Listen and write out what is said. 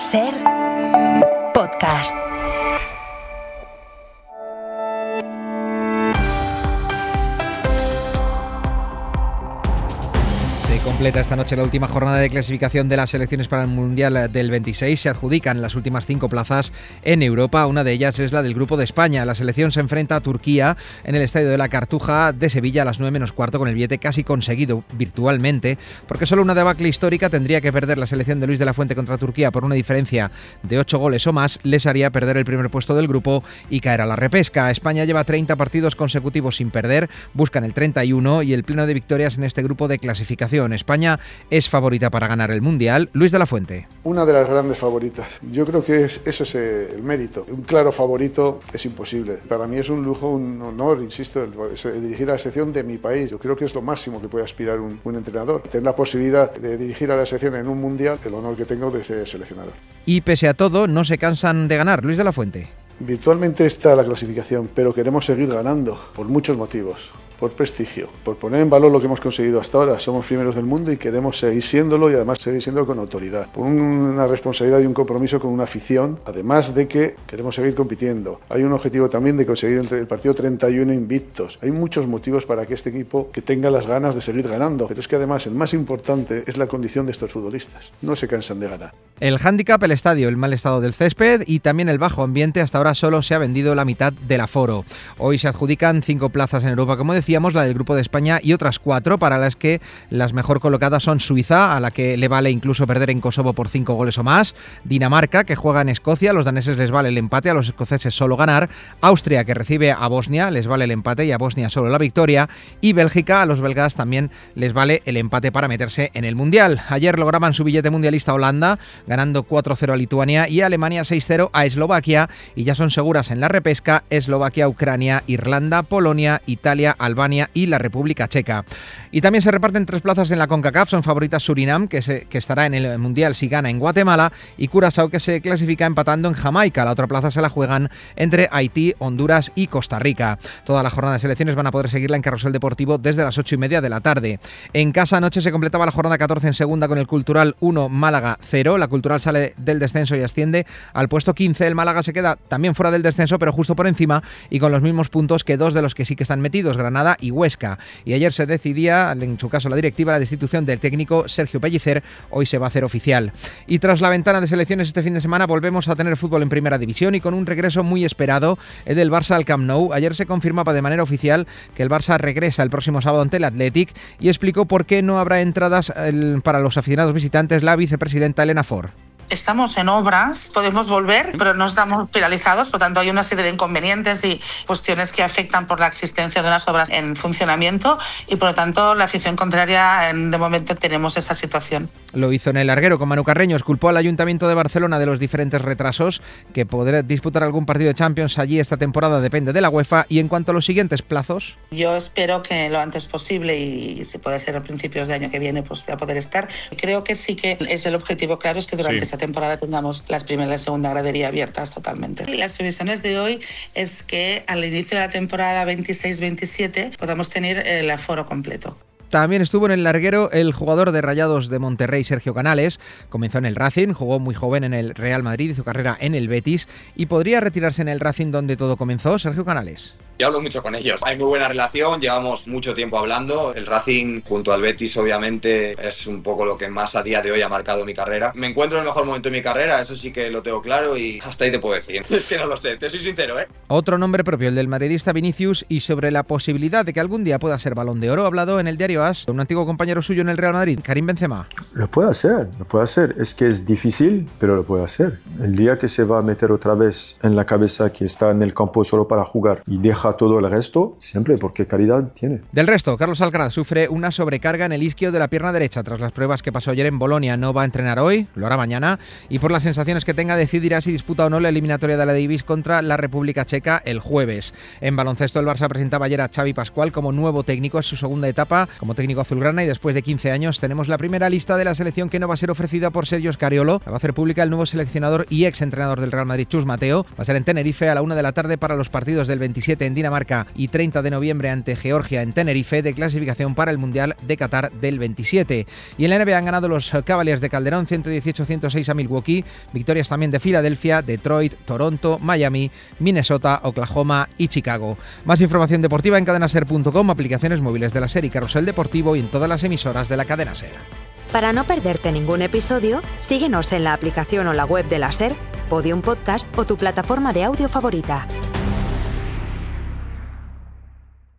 SER Podcast. Se completa esta noche la última jornada de clasificación de las selecciones para el Mundial del 26. Se adjudican las últimas 5 plazas en Europa. Una de ellas es la del Grupo de España. La selección se enfrenta a Turquía en el Estadio de la Cartuja de Sevilla a las 9 menos cuarto, con el billete casi conseguido virtualmente, porque solo una debacle histórica tendría que perder la selección de Luis de la Fuente contra Turquía por una diferencia de 8 goles o más. Les haría perder el primer puesto del grupo y caer a la repesca. España lleva 30 partidos consecutivos sin perder, buscan el 31 y el pleno de victorias en este grupo de clasificación. España es favorita para ganar el Mundial. Luis de la Fuente. Una de las grandes favoritas. Yo creo que eso es el mérito. Un claro favorito es imposible. Para mí es un lujo, un honor, insisto, dirigir a la selección de mi país. Yo creo que es lo máximo que puede aspirar un entrenador. Tener la posibilidad de dirigir a la selección en un Mundial, el honor que tengo de ser seleccionador. Y pese a todo, no se cansan de ganar. Luis de la Fuente. Virtualmente está la clasificación, pero queremos seguir ganando por muchos motivos. Por prestigio, por poner en valor lo que hemos conseguido hasta ahora. Somos primeros del mundo y queremos seguir siéndolo, y además seguir siéndolo con autoridad. Por una responsabilidad y un compromiso con una afición, además de que queremos seguir compitiendo. Hay un objetivo también de conseguir el partido 31 invictos. Hay muchos motivos para que este equipo que tenga las ganas de seguir ganando, pero es que además el más importante es la condición de estos futbolistas. No se cansan de ganar. El hándicap, el estadio, el mal estado del césped y también el bajo ambiente. Hasta ahora solo se ha vendido la mitad del aforo. Hoy se adjudican 5 plazas en Europa, como decíamos, la del Grupo de España y otras 4 para las que las mejor colocadas son Suiza, a la que le vale incluso perder en Kosovo por 5 goles o más, Dinamarca, que juega en Escocia, a los daneses les vale el empate, a los escoceses solo ganar, Austria, que recibe a Bosnia, les vale el empate y a Bosnia solo la victoria, y Bélgica, a los belgas también les vale el empate para meterse en el Mundial. Ayer lograban su billete mundialista Holanda, ganando 4-0 a Lituania, y Alemania 6-0 a Eslovaquia, y ya son seguras en la repesca Eslovaquia, Ucrania, Irlanda, Polonia, Italia, Albania y la República Checa. Y también se reparten 3 plazas en la CONCACAF. Son favoritas Surinam, que estará en el Mundial si gana en Guatemala, y Curazao, que se clasifica empatando en Jamaica. La otra plaza se la juegan entre Haití, Honduras y Costa Rica. Toda la jornada de selecciones van a poder seguirla en Carrusel Deportivo desde las 8:30 de la tarde. En casa anoche se completaba la jornada 14 en segunda con el Cultural 1, Málaga 0. La Cultural sale del descenso y asciende al puesto 15. El Málaga se queda también fuera del descenso, pero justo por encima y con los mismos puntos que 2 de los que sí que están metidos, Granada y Huesca. Y ayer se decidía, en su caso la directiva, la destitución del técnico Sergio Pellicer. Hoy se va a hacer oficial. Y tras la ventana de selecciones este fin de semana volvemos a tener fútbol en primera división, y con un regreso muy esperado, el del Barça al Camp Nou. Ayer se confirmaba de manera oficial que el Barça regresa el próximo sábado ante el Athletic, y explicó por qué no habrá entradas para los aficionados visitantes la vicepresidenta Elena Ford. Estamos en obras, podemos volver, pero no estamos finalizados, por tanto hay una serie de inconvenientes y cuestiones que afectan por la existencia de unas obras en funcionamiento, y por lo tanto la afición contraria, de momento tenemos esa situación. Lo hizo en el larguero con Manu Carreño. Culpó al Ayuntamiento de Barcelona de los diferentes retrasos. Que poder disputar algún partido de Champions allí esta temporada depende de la UEFA. Y en cuanto a los siguientes plazos, yo espero que lo antes posible, y si puede ser a principios de año que viene, pues voy a poder estar. Creo que sí que es el objetivo claro, es que durante esta temporada tengamos las primera y la segunda gradería abiertas totalmente. Y las previsiones de hoy es que al inicio de la temporada 26-27 podamos tener el aforo completo. También estuvo en el larguero el jugador de Rayados de Monterrey, Sergio Canales. Comenzó en el Racing, jugó muy joven en el Real Madrid, hizo carrera en el Betis y podría retirarse en el Racing, donde todo comenzó. Sergio Canales. Yo hablo mucho con ellos, hay muy buena relación, llevamos mucho tiempo hablando. El Racing junto al Betis obviamente es un poco lo que más a día de hoy ha marcado mi carrera. Me encuentro en el mejor momento de mi carrera, eso sí que lo tengo claro, y hasta ahí te puedo decir. Es que no lo sé, te soy sincero, ¿eh? Otro nombre propio, el del madridista Vinicius, y sobre la posibilidad de que algún día pueda ser Balón de Oro ha hablado en el diario AS un antiguo compañero suyo en el Real Madrid, Karim Benzema. Lo puede hacer. Es que es difícil, pero lo puede hacer. El día que se va a meter otra vez en la cabeza que está en el campo solo para jugar y deja todo el resto, siempre, porque calidad tiene. Del resto, Carlos Alcaraz sufre una sobrecarga en el isquio de la pierna derecha tras las pruebas que pasó ayer en Bolonia. No va a entrenar hoy, lo hará mañana, y por las sensaciones que tenga decidirá si disputa o no la eliminatoria de la Davis contra la República Checa el jueves. En baloncesto, el Barça presentaba ayer a Xavi Pascual como nuevo técnico. Es su segunda etapa como técnico azulgrana, y después de 15 años tenemos la primera lista de la selección, que no va a ser ofrecida por Sergio Scariolo. La va a hacer pública el nuevo seleccionador y ex entrenador del Real Madrid, Chus Mateo. Va a ser en Tenerife a la 1 de la tarde para los partidos del 27 en Dinamarca y 30 de noviembre ante Georgia en Tenerife, de clasificación para el Mundial de Qatar del 27. Y en la NBA han ganado los Cavaliers de Calderón 118-106 a Milwaukee, victorias también de Filadelfia, Detroit, Toronto, Miami, Minnesota, Oklahoma y Chicago. Más información deportiva en cadenaser.com, aplicaciones móviles de la SER y Carrusel Deportivo y en todas las emisoras de la cadena SER. Para no perderte ningún episodio, síguenos en la aplicación o la web de la SER, Podium Podcast o tu plataforma de audio favorita.